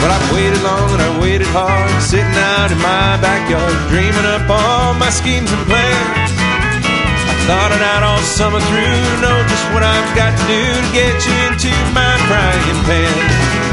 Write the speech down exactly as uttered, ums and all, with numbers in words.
Well, I've waited long and I've waited hard, sitting out in my backyard, dreaming up all my schemes and plans. I thought it out all summer through, know just what I've got to do to get you into my frying pan.